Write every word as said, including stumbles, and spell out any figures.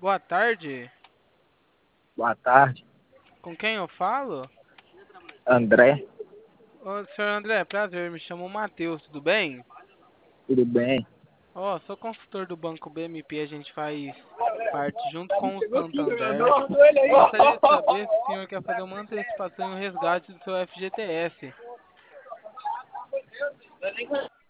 Boa tarde. Boa tarde, Com quem eu falo? André, Ô, senhor André, prazer, me chamo Matheus, tudo bem? tudo bem? Ó, sou consultor do Banco B M P, a gente faz parte junto com o Santander. Gostaria de saber se o senhor quer fazer uma antecipação e um resgate do seu F G T S.